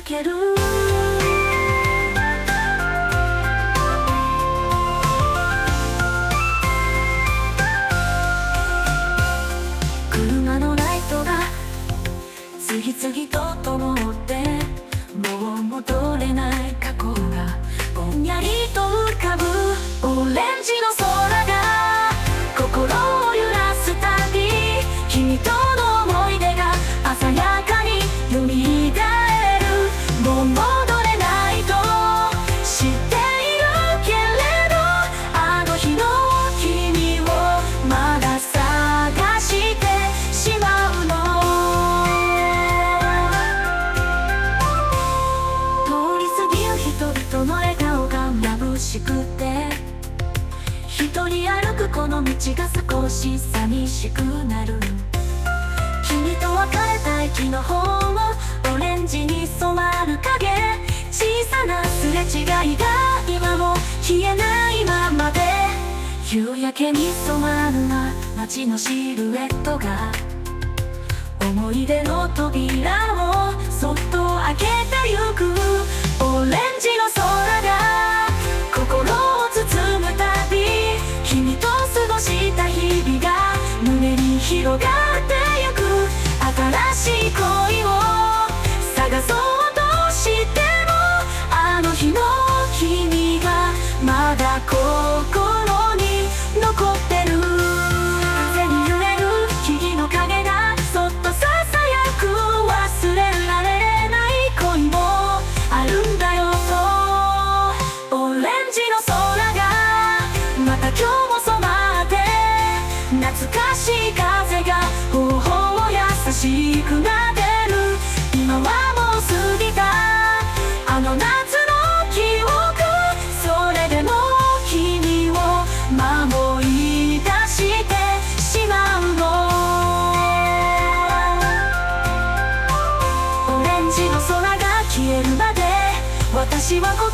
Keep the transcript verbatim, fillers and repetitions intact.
ける。車のライトが次々と灯って、もう戻れない過去がぼんやりと浮かぶ。オレンジの空が心を揺らすたび、君との思い出が鮮やかに蘇る。もう戻れないと知っているけれど、あの日の君をまだ探してしまうの。通り過ぎる人々の笑顔が眩しくて、一人歩くこの道が少し寂しくなる。君と別れた駅のホーム、オレンジに染まる影、小さなすれ違いが今も消えないままで、夕焼けに染まるな街のシルエットが、思い出の扉をそっと開けてゆく。オレンジの空が心を包むたび、君と過ごした日々が胸に広がってゆく。新しい恋を探そうとしても、あの日の君がまだ心に残ってる。風に揺れる木々の影がそっとささやく。忘れられない恋もあるんだよと。オレンジの空がまた今日も染まって、懐かしい風が頬を優しくなでる。今はもう過ぎたあの夏の記憶、それでも君を思い出してしまうの。オレンジの空が消えるまで私は